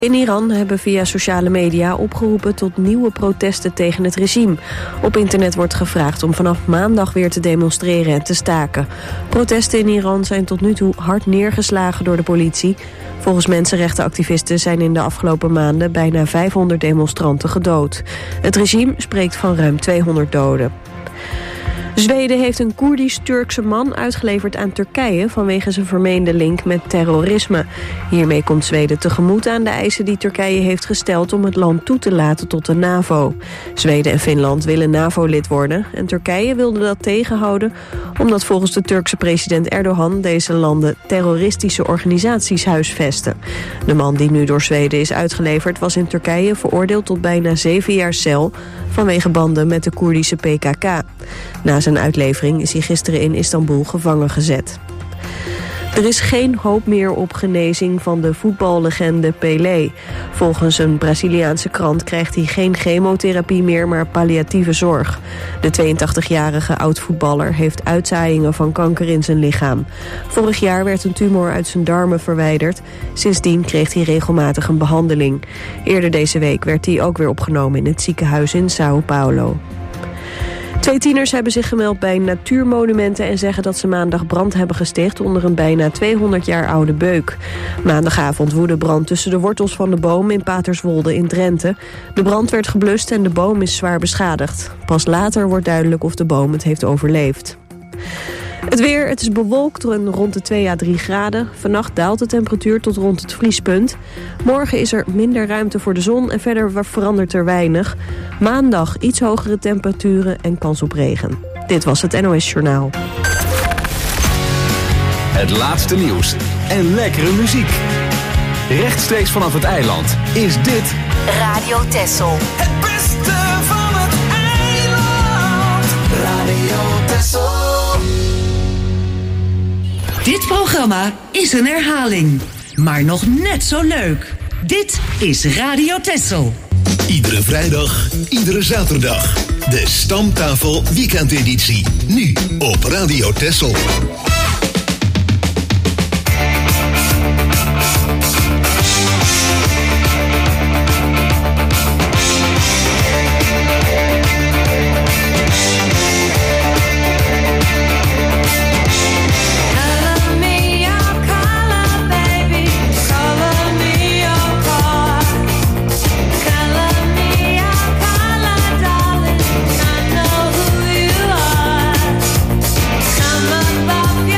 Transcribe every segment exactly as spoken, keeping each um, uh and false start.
In Iran hebben via sociale media opgeroepen tot nieuwe protesten tegen het regime. Op internet wordt gevraagd om vanaf maandag weer te demonstreren en te staken. Protesten in Iran zijn tot nu toe hard neergeslagen door de politie. Volgens mensenrechtenactivisten zijn in de afgelopen maanden bijna vijfhonderd demonstranten gedood. Het regime spreekt van ruim tweehonderd doden. Zweden heeft een Koerdisch-Turkse man uitgeleverd aan Turkije vanwege zijn vermeende link met terrorisme. Hiermee komt Zweden tegemoet aan de eisen die Turkije heeft gesteld om het land toe te laten tot de NAVO. Zweden en Finland willen NAVO-lid worden en Turkije wilde dat tegenhouden omdat volgens de Turkse president Erdogan deze landen terroristische organisaties huisvesten. De man die nu door Zweden is uitgeleverd was in Turkije veroordeeld tot bijna zeven jaar cel vanwege banden met de Koerdische P K K. Na zijn uitlevering is hij gisteren in Istanbul gevangen gezet. Er is geen hoop meer op genezing van de voetballegende Pelé. Volgens een Braziliaanse krant krijgt hij geen chemotherapie meer, maar palliatieve zorg. De tweeëntachtigjarige oud-voetballer heeft uitzaaiingen van kanker in zijn lichaam. Vorig jaar werd een tumor uit zijn darmen verwijderd. Sindsdien kreeg hij regelmatig een behandeling. Eerder deze week werd hij ook weer opgenomen in het ziekenhuis in Sao Paulo. Twee tieners hebben zich gemeld bij natuurmonumenten en zeggen dat ze maandag brand hebben gesticht onder een bijna tweehonderd jaar oude beuk. Maandagavond woedde brand tussen de wortels van de boom in Paterswolde in Drenthe. De brand werd geblust en de boom is zwaar beschadigd. Pas later wordt duidelijk of de boom het heeft overleefd. Het weer, het is bewolkt rond de twee à drie graden. Vannacht daalt de temperatuur tot rond het vriespunt. Morgen is er minder ruimte voor de zon en verder verandert er weinig. Maandag iets hogere temperaturen en kans op regen. Dit was het N O S Journaal. Het laatste nieuws en lekkere muziek. Rechtstreeks vanaf het eiland is dit Radio Texel. Het beste van het eiland. Radio Texel. Dit programma is een herhaling, maar nog net zo leuk. Dit is Radio Texel. Iedere vrijdag, iedere zaterdag. De Stamtafel Weekendeditie. Nu op Radio Texel. Above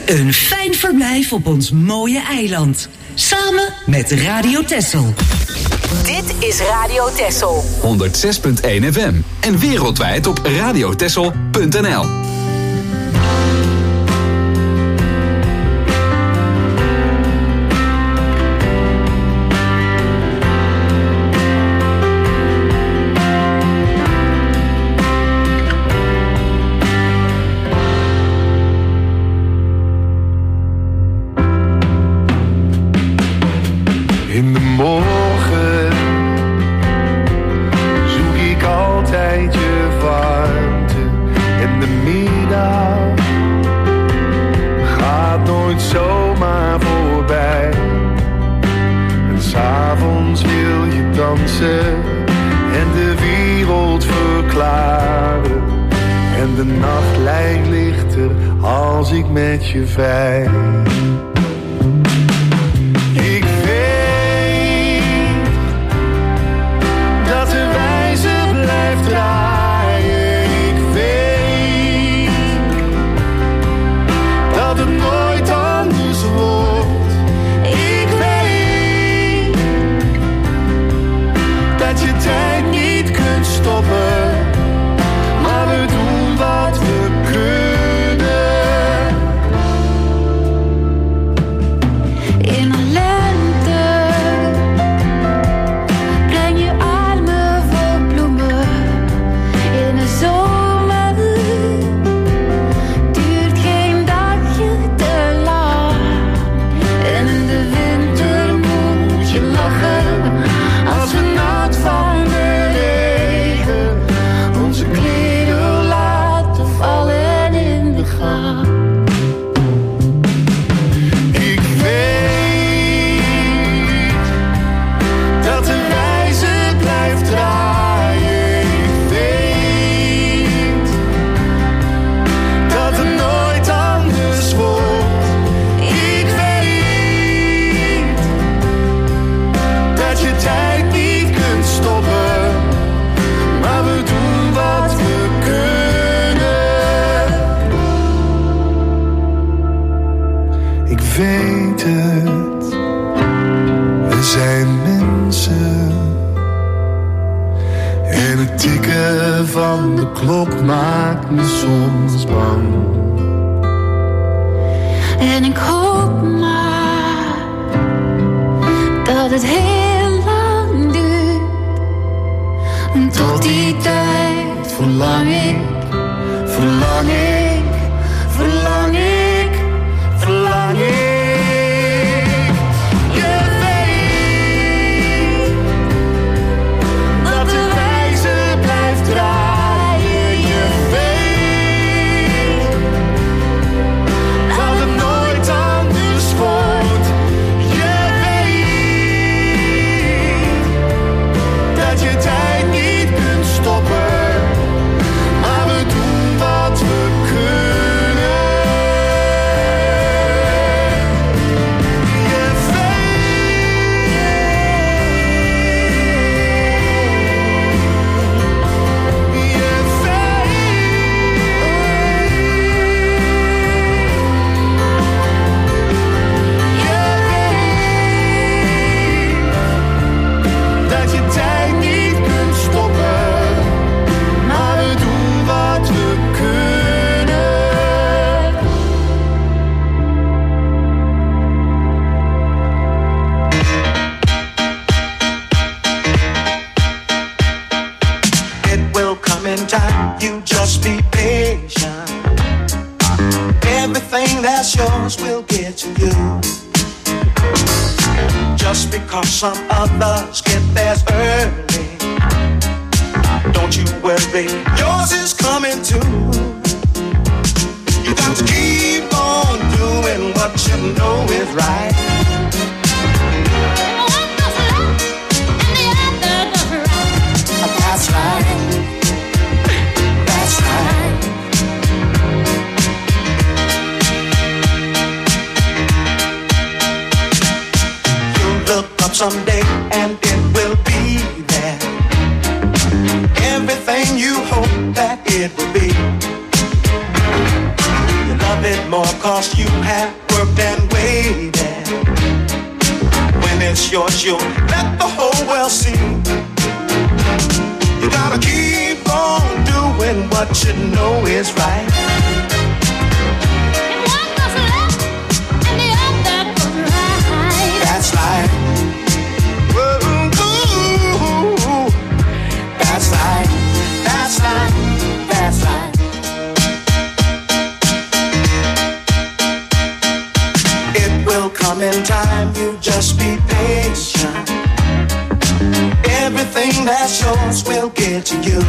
Een fijn verblijf op ons mooie eiland. Samen met Radio Texel. Dit is Radio Texel. honderd zes punt één F M. En wereldwijd op radiotexel punt n l. In de morgen zoek ik altijd je warmte. En de middag gaat nooit zomaar voorbij. En 's avonds wil je dansen en de wereld verklaren. En de nacht lijkt lichter als ik met je vrij. Van de klok maakt me soms bang. En ik hoop maar dat het heel lang duurt. En tot die tijd verlang ik, verlang ik, verlang ik, verlang ik. Some others get theirs early. Don't you worry, yours is coming too. You got to keep on doing what you know is right. One does left and the other does right. That's right. That's right. Someday and it will be there. Everything you hope that it will be. You love it more cause you have worked and waited. When it's yours, you'll let the whole world see. You gotta keep on doing what you know is right. And one goes left and the other goes right. That's right. Ooh, that's right. That's right. That's right. It will come in time. You just be patient. Everything that's yours will get to you.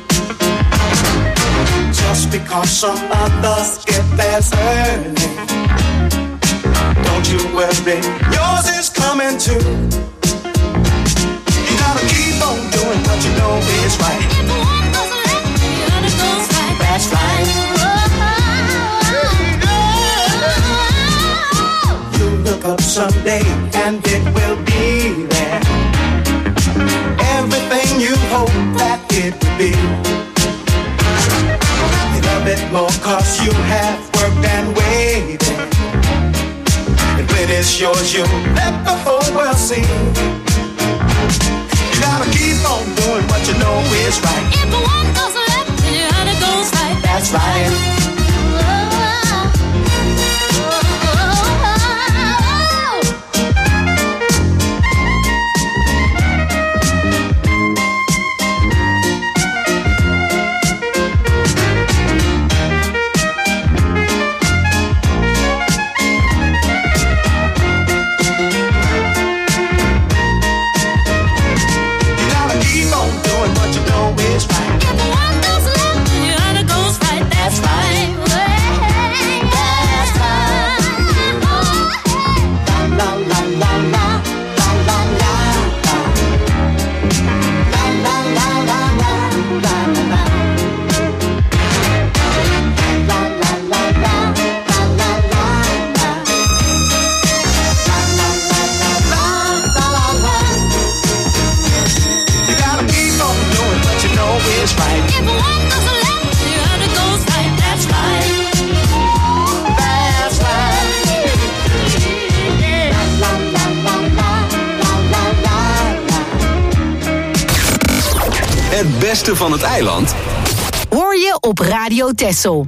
Just because some others get theirs early, don't you worry, yours is coming too. You gotta keep on doing what you know is right. If one goes left, the other goes right. That's right. You look up someday and it will be there. Everything you hope that it would be. You love it more cause you have worked and waited. And when it's yours, you let the whole world see. You gotta keep on doing what you know is right. If one goes left, the other goes right. That's right. Het beste van het eiland hoor je op Radio Texel.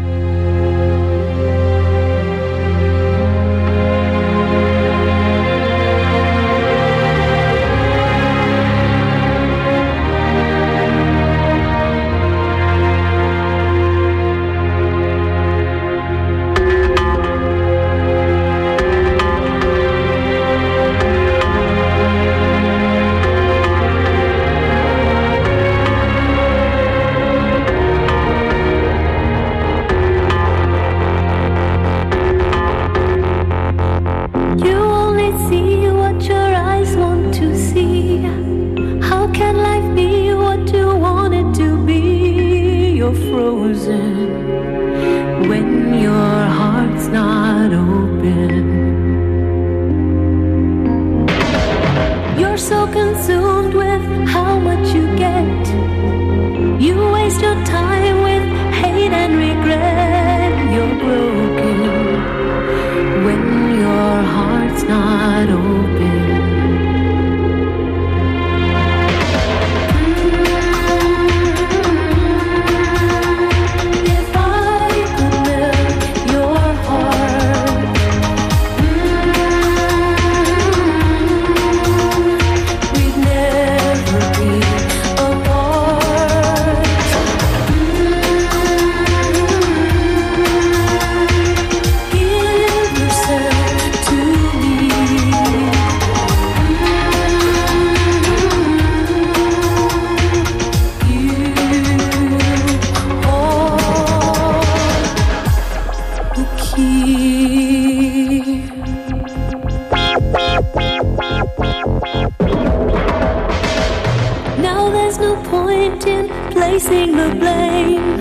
placing the blame.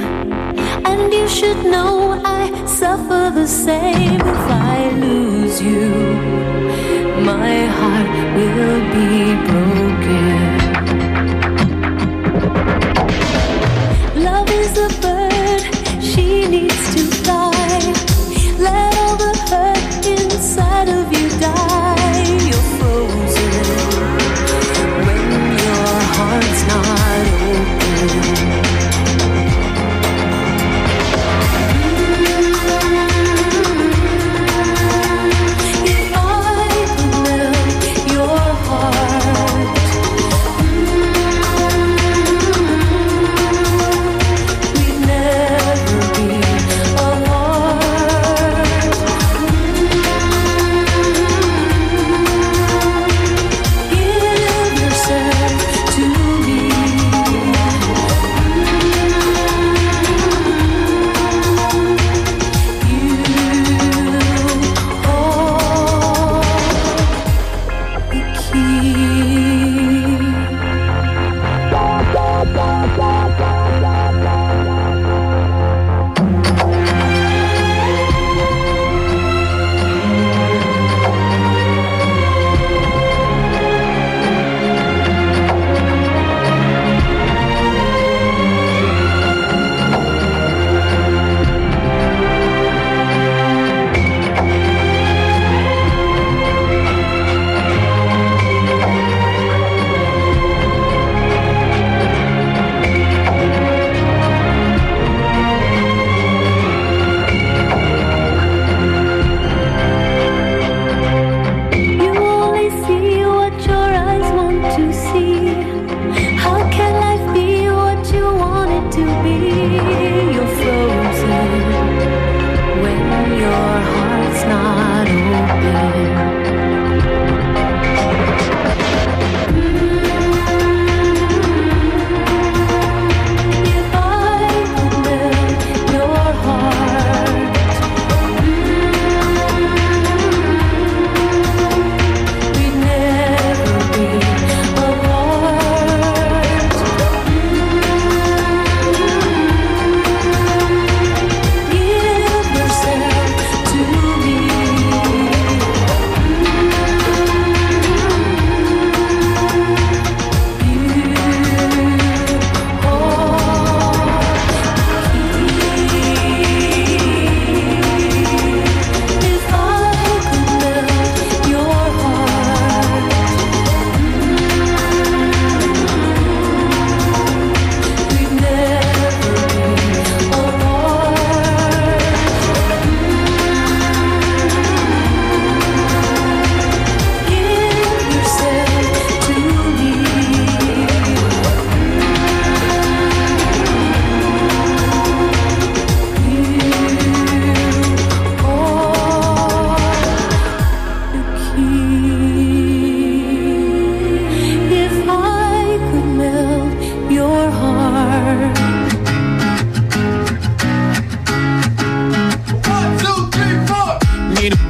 And you should know I suffer the same. If I lose you, my heart will be broken. Love is a bird, she needs to fly.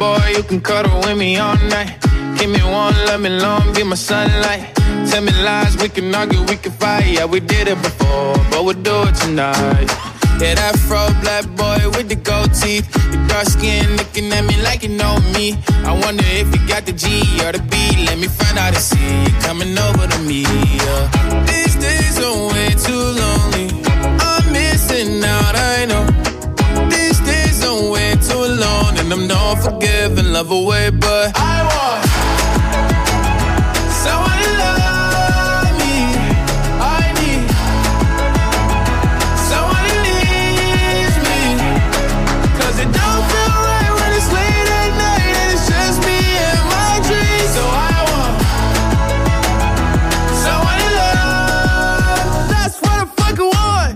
boy, you can cuddle with me all night. Give me one, let me long, be my sunlight. Tell me lies, we can argue, we can fight. Yeah, we did it before, but we'll do it tonight. Yeah, that fro black boy with the gold teeth. Your dark skin looking at me like you know me. I wonder if you got the G or the B. Let me find out and see you coming over to me. Yeah. These days are way too lonely. I'm missing out, I know. These days are way too alone, and I'm not forgiving, love away, but I want someone to love me. I need someone who needs me. Cause it don't feel right when it's late at night and it's just me and my dreams. So I want someone to love. That's what I fucking want.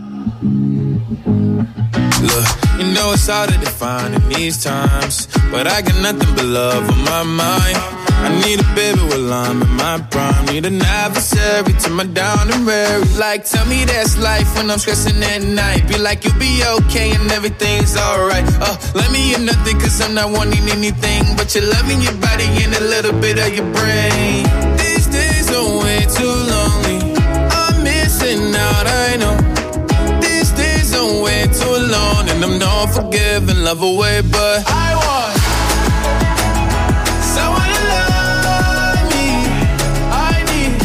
Look, you know it's hard to define in these times, but I got nothing but love on my mind. I need a baby while I'm in my prime. Need an adversary to my down and weary. Like, tell me that's life when I'm stressing at night. Be like, you'll be okay and everything's alright. Uh, let me hear nothing cause I'm not wanting anything but you're loving your body and a little bit of your brain. These days are way too lonely. I'm missing out, I know. These days are way too alone, and I'm not forgiving, love away, but I want someone to love me. I need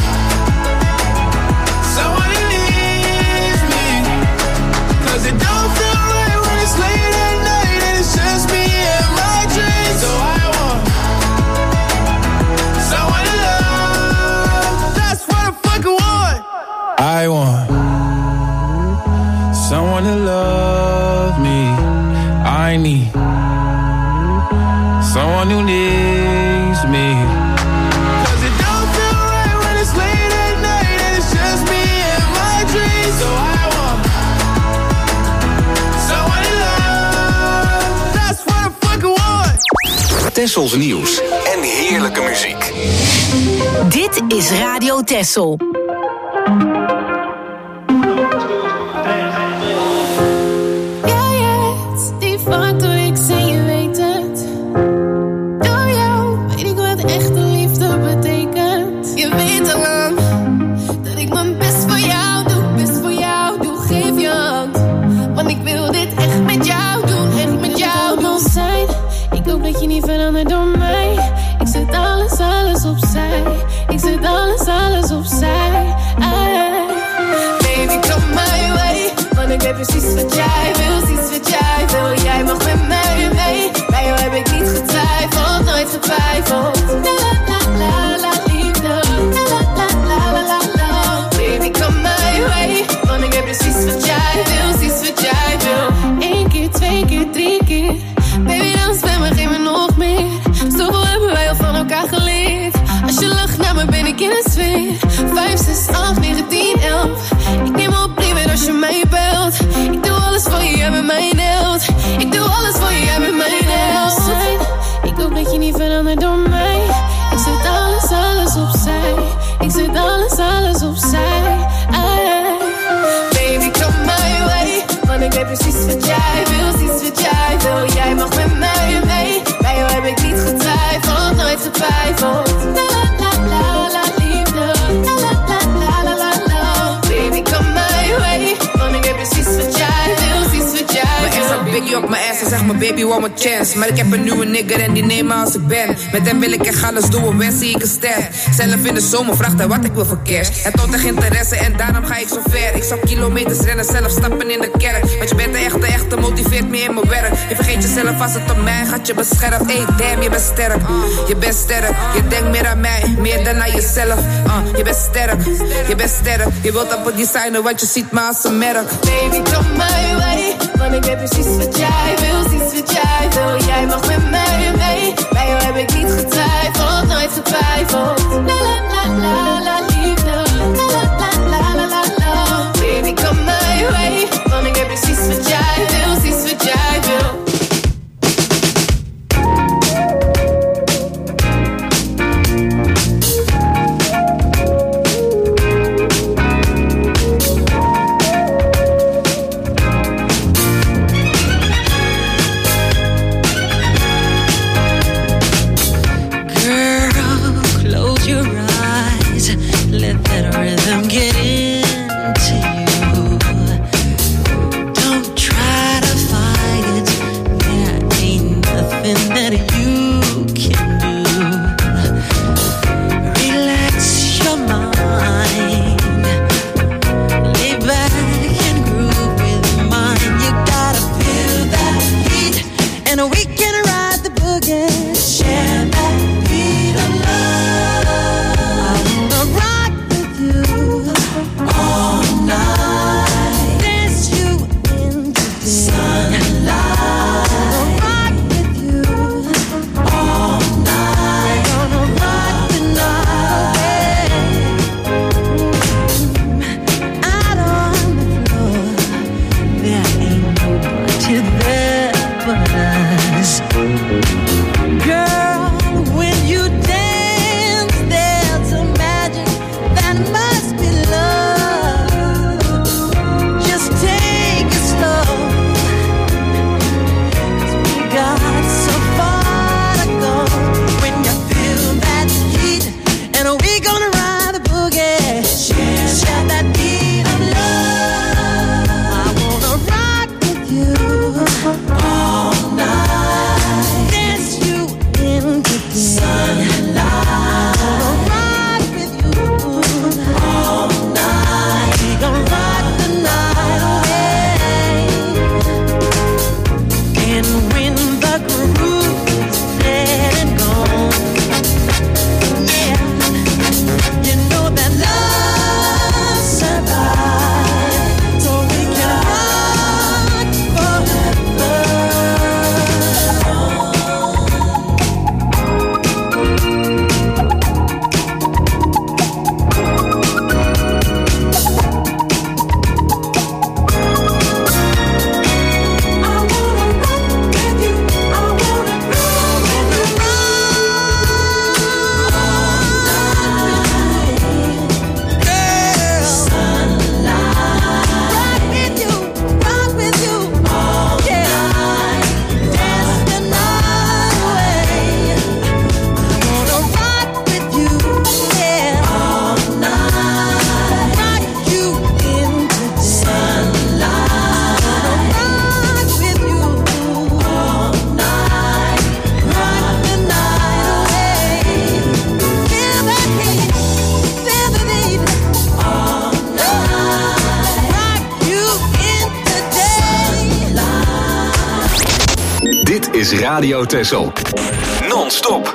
someone who needs me. Cause it don't feel right when it's late at night and it's just me and my dreams. So I want someone to love. That's what I fucking want. I want someone to love me. I need someone who needs me. Cause it don't feel right when it's late at night and it's just me and my dreams. So I want someone to love. That's what I fucking want. Tessels nieuws en heerlijke muziek. Dit is Radio Tessel. Door mij. Ik zet alles, alles opzij. Ik zet alles, alles opzij. Ay. Baby, kom my way. Want ik weet precies wat jij wil, precies wat jij wil. Jij mag met mij mee. Bij jou heb ik niet getwijfeld, nooit getwijfeld. La la la la la liefde. La la la la la la la. Baby, kom my way. Want ik weet precies wat jij wil, precies wat jij wil. Eén keer, twee keer, drie keer. Baby, dans met me, geef me nog meer. Zoveel hebben wij al van elkaar geleerd. Als je lacht naar me, ben ik in een sfeer. Vijf, zes, acht, negen, tien, elf. Ik neem op liever als je mij belt. Ik doe alles voor je, jij bent mijn held. Ik doe alles voor je, jij bent mijn held. Ik hoop dat je niet verandert door mij. Ik zet alles, alles opzij. Ik zet alles, alles opzij. Ay. Baby, come my way. Want ik weet precies wat jij wil, precies wat jij wil. Jij mag met mij mee. Bij jou heb ik niet getwijfeld, nooit getwijfeld. La la la la la liefde. La la la la la la la. Baby, come my way. Want ik weet precies wat jij wil, precies wat jij wil. Mijn ex had biggie op mijn ass en zegt mijn baby one more chance. Maar ik heb een nieuwe nigger en die neem me als ik ben. Met hem wil ik echt alles doen, wens zie ik een ster. Zelf in de zomer vraagt hij wat ik wil voor cash. Hij toont echt interesse en daarom ga ik zo ver. Ik zou kilometers rennen, zelf stappen in de kerk. Want je bent de echte, echte, motiveert me in mijn werk. Je vergeet jezelf als het om mij gaat, je beschermt. Ey, damn, je bent sterk, je bent sterk. Je denkt meer aan mij, meer dan aan jezelf. uh, Je bent sterk, je bent sterk. Je wilt op het designen, want je ziet me als een merk. Baby, come my way. Want ik weet precies wat jij wil, precies wat jij wil. Jij mag met mij mee. Bij jou heb ik niet getwijfeld, nooit getwijfeld. La la la la la liefde. La la la la la la la. Baby, come my way. Want ik weet precies wat jij wil, precies wat jij wil. is Radio Texel. Non-stop.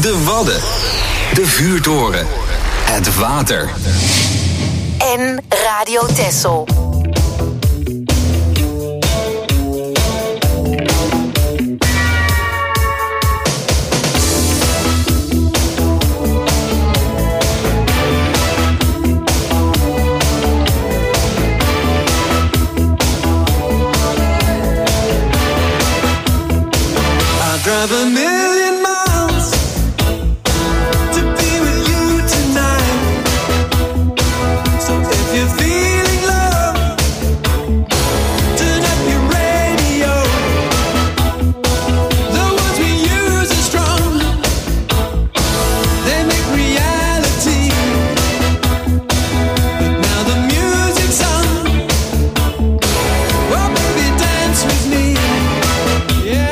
De Wadden. De Vuurtoren. Het water. En Radio Texel. Drive a million miles to be with you tonight. So if you're feeling love, turn up your radio. The words we use are strong, they make reality. But now the music's on, well baby dance with me, yeah.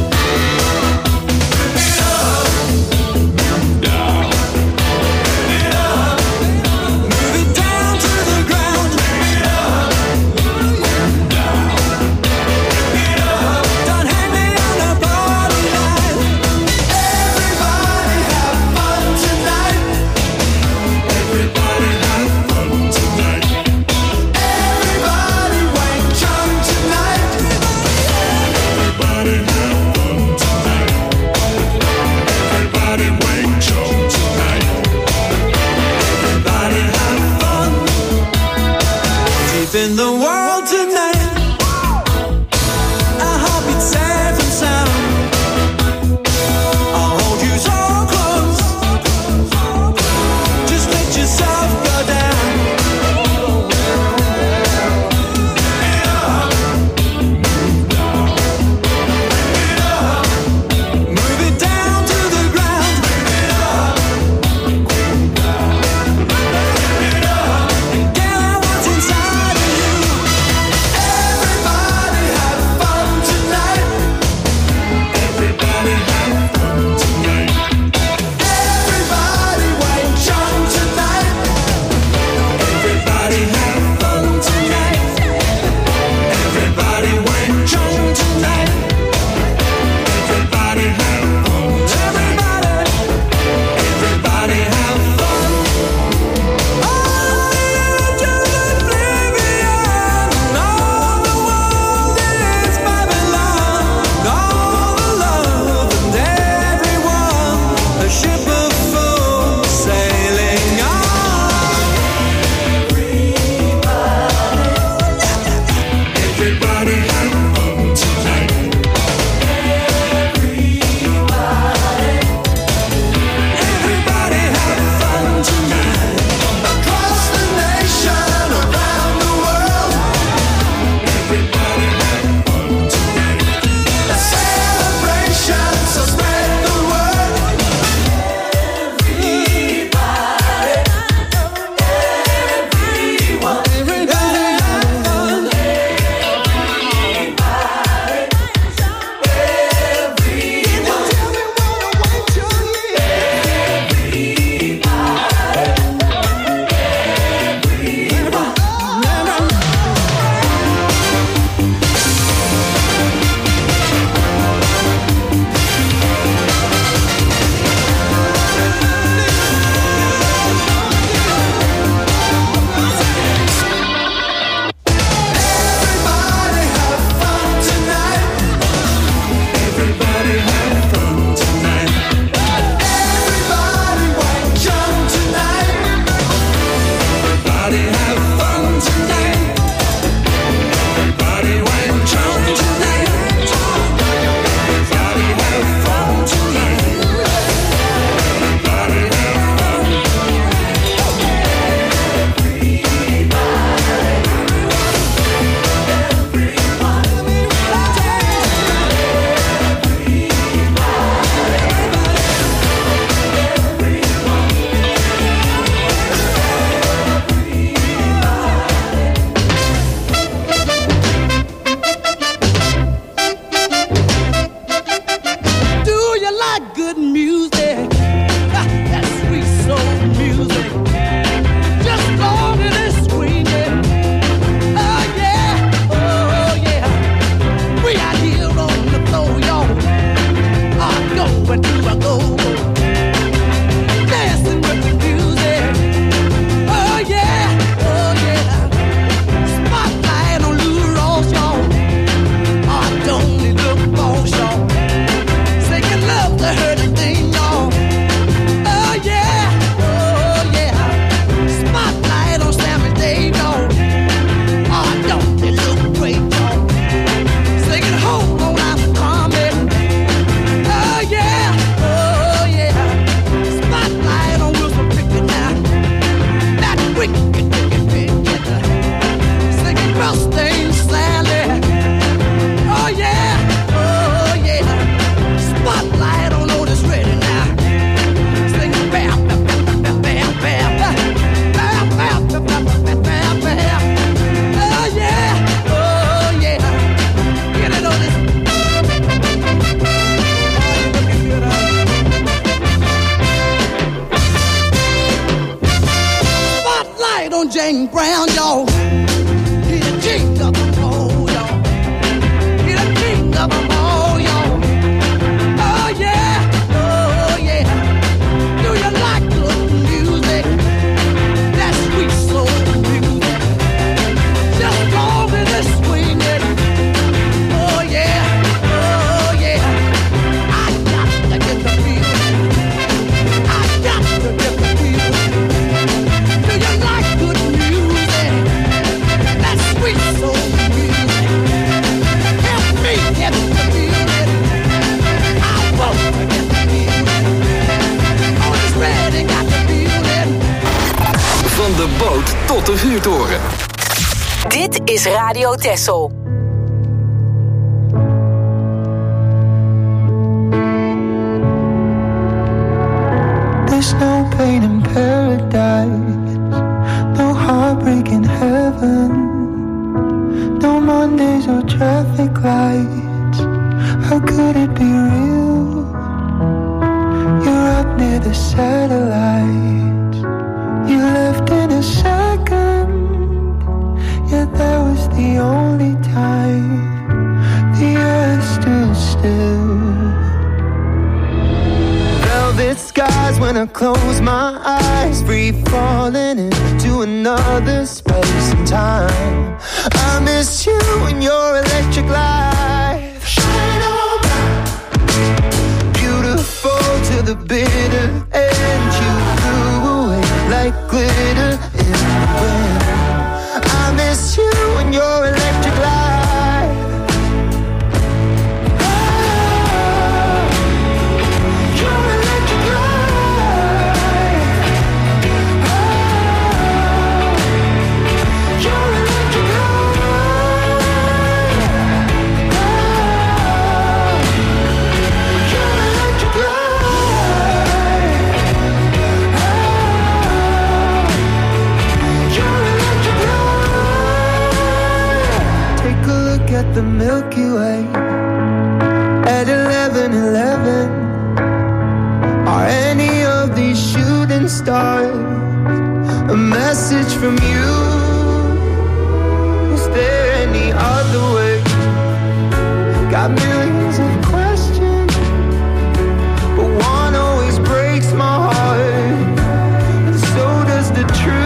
In the world tonight, our heartbeats safe and sound. I'll hold you so close, just let yourself go down. Move it down to the ground. Get out what's inside of you. golden brown, y'all. He the king of them all, y'all. He the king of them all, y'all. Oh yeah, oh yeah. Do you like good music? That sweet soul music. Just go with the swing it. Oh yeah, oh yeah. I got to get the feeling. I got to get the feeling. Do you like good music? That sweet soul music. Help me get the feeling. I won't forget the feeling. On this ready, got the feeling. Van de boot tot de vuurtoren. Dit is Radio Texel. There's no pain in paradise, no heartbreak in heaven, no Mondays or traffic lights. How could it be real? You're up near the satellites. You left in a second, yet that was the only time the earth stood still. Velvet skies when I close my eyes, free falling into another space and time. I miss you and your electric light. Shine on bright, beautiful to the bitter end. You flew away like glitter in the wind. I miss you and your electric light. At the Milky Way at eleven eleven. Are any of these shooting stars a message from you? Is there any other way? Got millions of questions, but one always breaks my heart, and so does the truth.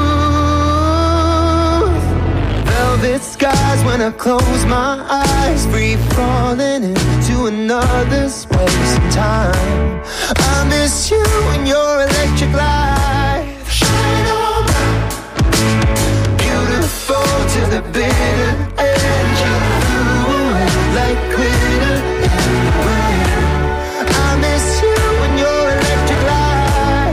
Velvet skies when I close my eyes, free falling into another space and time. I miss you and your electric light. Shine on bright, beautiful to the bitter end. You flew away like glitter in the wind. I miss you and your electric light.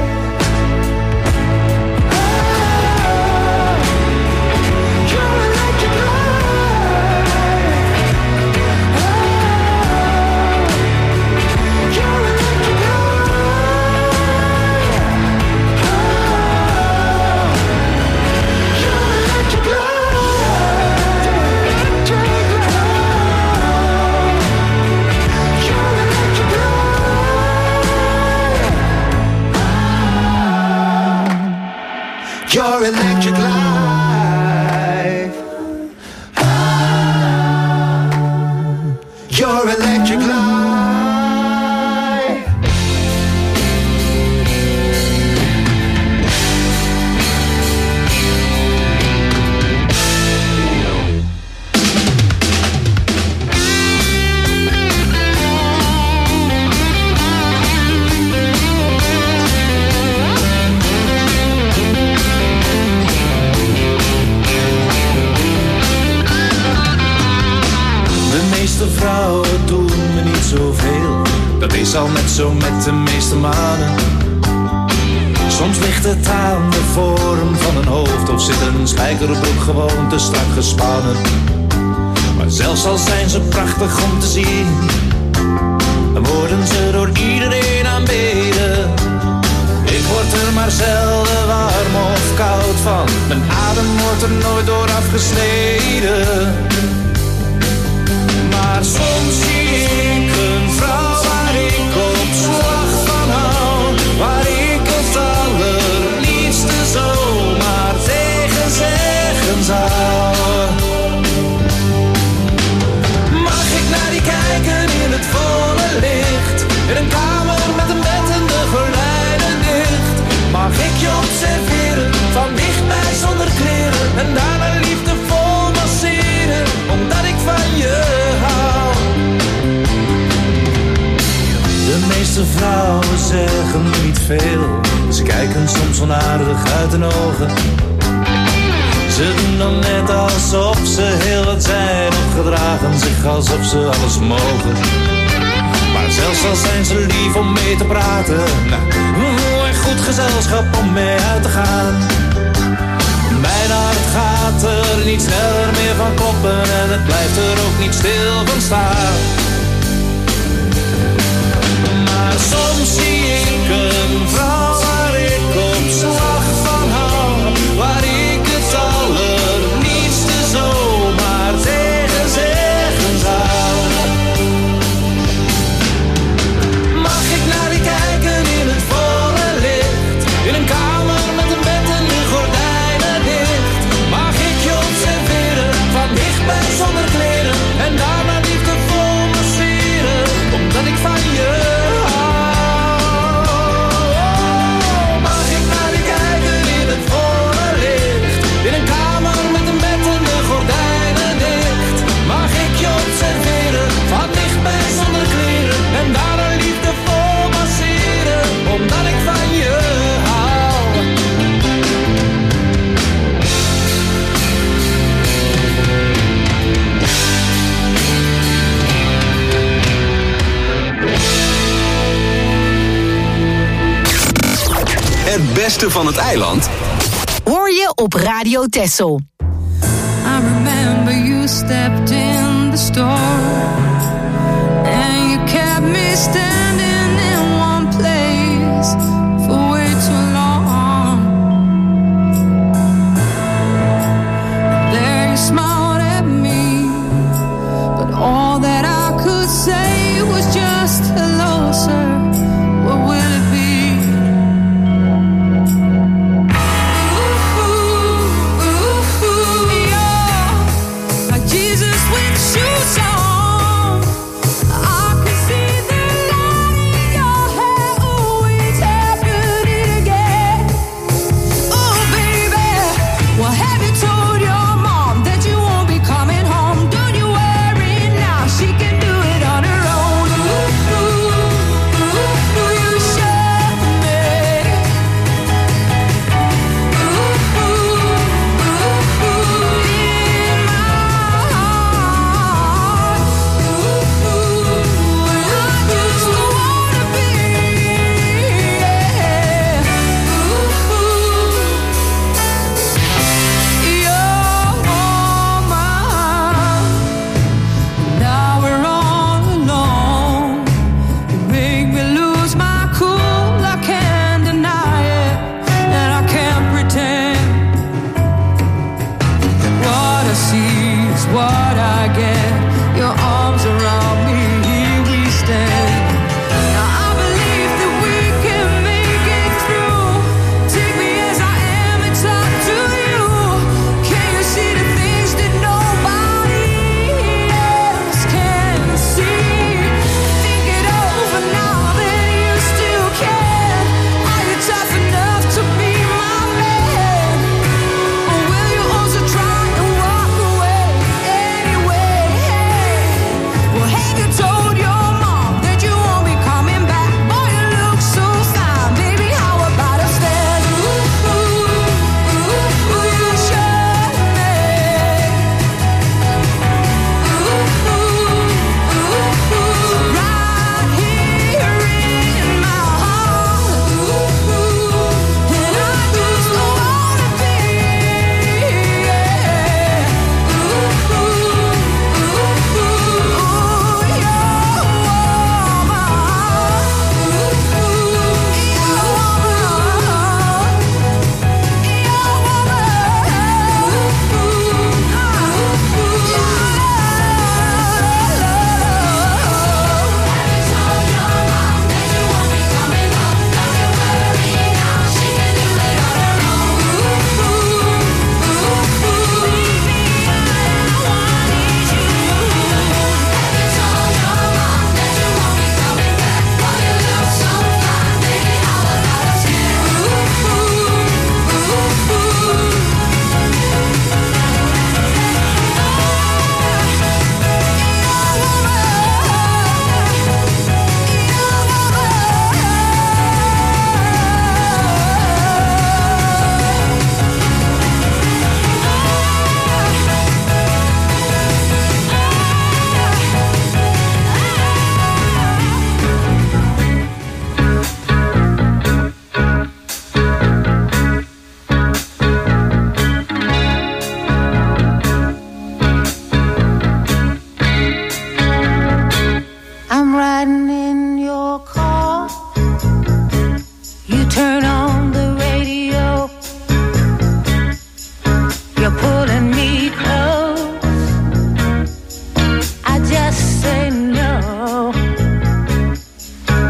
Oh, your electric light. Oh, your electric light. Oh, your electric light. Your electric light. Your electric life. Your electric life. De meeste vrouwen doen me niet zoveel. Dat is al net zo met de meeste mannen. Soms ligt het aan de vorm van een hoofd, of zit een spijkerbroek gewoon te strak gespannen. Maar zelfs al zijn ze prachtig om te zien, dan worden ze door iedereen aanbeden. Ik word er maar zelden warm of koud van, mijn adem wordt er nooit door afgesneden. Maar soms zie ik een vrouw waar ik op slag van hou, waar ik het allerliefste zomaar tegen De meeste vrouwen zeggen niet veel. Ze kijken soms onaardig uit hun ogen. Ze doen dan net alsof ze heel wat zijn, of gedragen zich alsof ze alles mogen. Maar zelfs al zijn ze lief om mee te praten, nou, en goed gezelschap om mee uit te gaan. Mijn hart gaat er niet sneller meer van kloppen en het blijft er ook niet stil van staan. Maar soms zie ik een vrouw waar ik op slag van hou, waar ik het allerliefste zomaar tegen zeggen zou. Mag ik naar die kijken in het volle licht, in een kamer met een bed en de gordijnen dicht? Mag ik je observeren, van dichtbij zonder kleren, en daarna liefdevol masseren, omdat ik van je Het beste van het eiland hoor je op Radio Texel. I remember you stepped in the store and you kept me standing in one place for way too long. There you smiled at me, but all that I could say was just hello, sir. What will it be? Jesus with shoes on.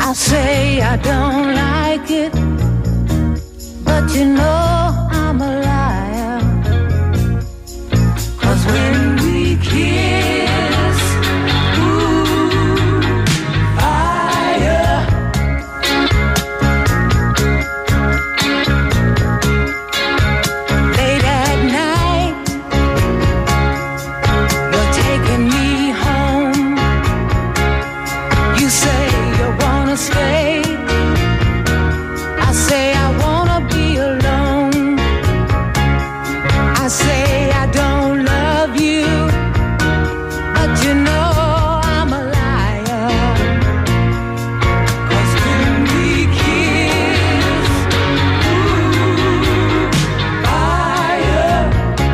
I say I don't like it, but you know I'm a liar. 'Cause when we kiss, ooh, fire. Late at night, you're taking me home. You say you wanna stay, I say I wanna be alone. I say I don't love you, but you know I'm a liar. 'Cause when we kiss, ooh, fire.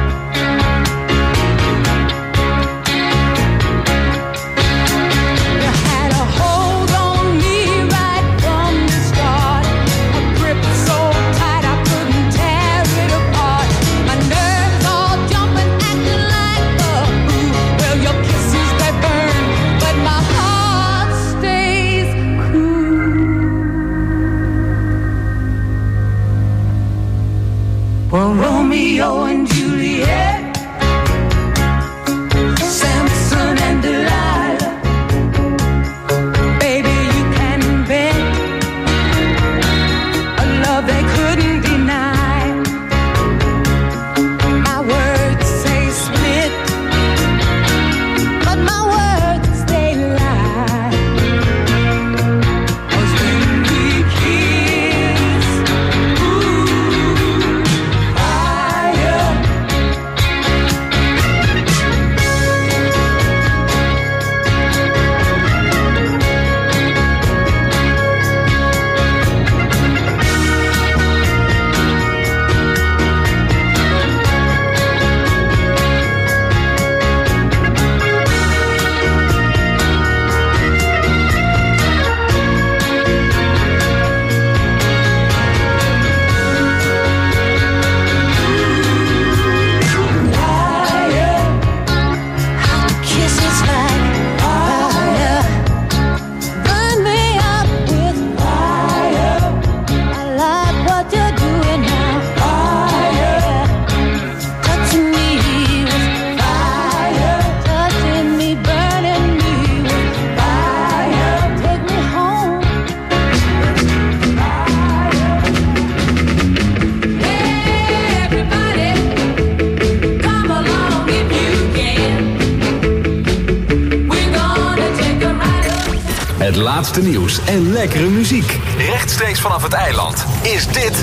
You had a hold on me right from the start, a grip so tight I couldn't tear it apart. My nerves all jumping, acting like a fool. Well, your kisses they burn, but my heart stays cool. Well, Romeo and Juliet, Samson and Delilah, baby, you can bet a love they couldn't deny. My words say split, but my words they lie. 'Cause when we kiss, ooh, fire. Kisses like fire, burn me up with fire. I like what you're doing now, fire. Touching me with fire, touching me, burning me with fire. Take me home, fire. Hey, everybody, come along if you can. We're gonna take a ride up. Het laatste nieuws en lekkere muziek. Rechtstreeks vanaf het eiland is dit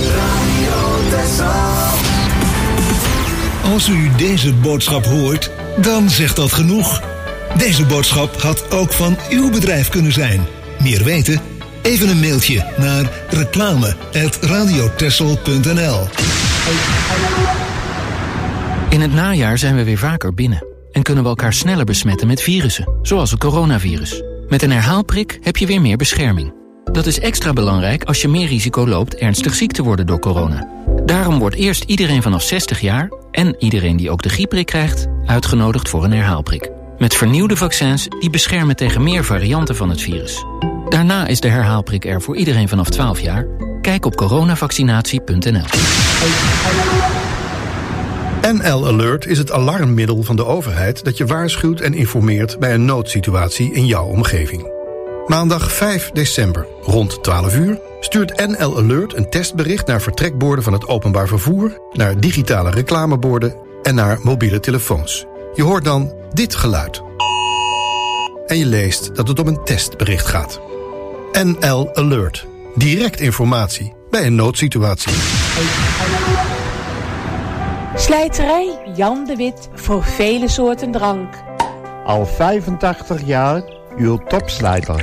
Als u deze boodschap hoort, dan zegt dat genoeg. Deze boodschap had ook van uw bedrijf kunnen zijn. Meer weten? Even een mailtje naar reclame apenstaartje radiotessel punt n l. In het najaar zijn we weer vaker binnen en kunnen we elkaar sneller besmetten met virussen, zoals het coronavirus. Met een herhaalprik heb je weer meer bescherming. Dat is extra belangrijk als je meer risico loopt ernstig ziek te worden door corona. Daarom wordt eerst iedereen vanaf zestig jaar en iedereen die ook de griepprik krijgt uitgenodigd voor een herhaalprik. Met vernieuwde vaccins die beschermen tegen meer varianten van het virus. Daarna is de herhaalprik er voor iedereen vanaf twaalf jaar. Kijk op coronavaccinatie punt n l. N L Alert is het alarmmiddel van de overheid dat je waarschuwt en informeert bij een noodsituatie in jouw omgeving. Maandag vijf december, rond twaalf uur, stuurt N L Alert een testbericht naar vertrekborden van het openbaar vervoer, naar digitale reclameborden en naar mobiele telefoons. Je hoort dan dit geluid. En je leest dat het om een testbericht gaat. N L Alert. Direct informatie bij een noodsituatie. Slijterij Jan de Wit voor vele soorten drank. Al vijfentachtig jaar uw topslijter.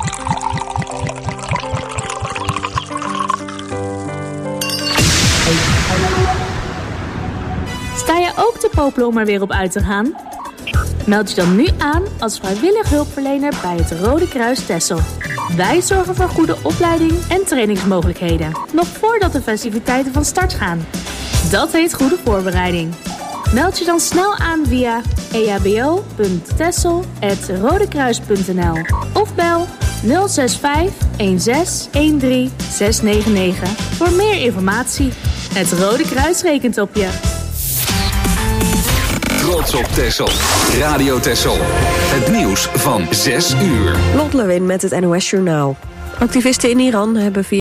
Sta je ook te popelen om er weer op uit te gaan? Meld je dan nu aan als vrijwillig hulpverlener bij het Rode Kruis Texel. Wij zorgen voor goede opleiding en trainingsmogelijkheden, nog voordat de festiviteiten van start gaan. Dat heet goede voorbereiding. Meld je dan snel aan via e h b o punt texel apenstaartje rodekruis punt n l of bel nul zes vijf een zes een drie zes negen negen voor meer informatie. Het Rode Kruis rekent op je. Trots op Texel. Radio Texel. Het nieuws van zes uur. Lot Lewin met het N O S Journaal. Activisten in Iran hebben via